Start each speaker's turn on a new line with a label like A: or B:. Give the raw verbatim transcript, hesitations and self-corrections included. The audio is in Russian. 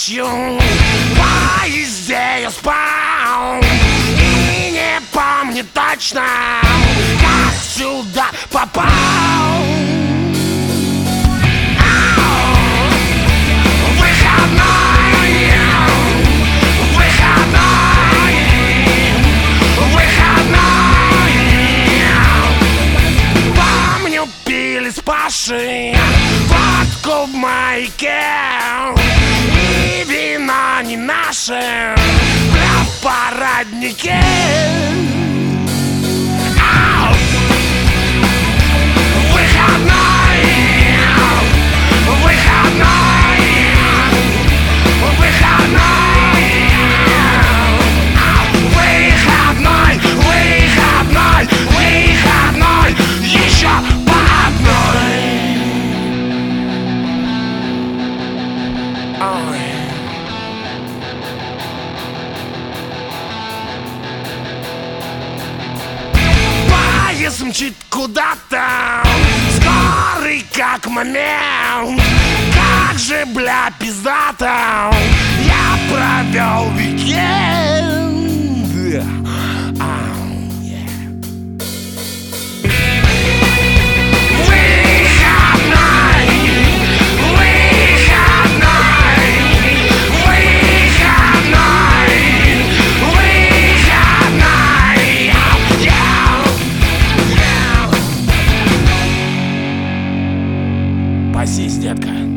A: ночью в поезде я спал и не помню точно, как сюда попал. С Пашей водку в маяке и вино не наше в параднике. Выходной, выходной, выходной, выходной, выходной, выходной, еще по одной. Ой. Поезд мчит куда-то, скорый как момент. Как же, бля, пиздато я провел уикенд. Пасись, детка.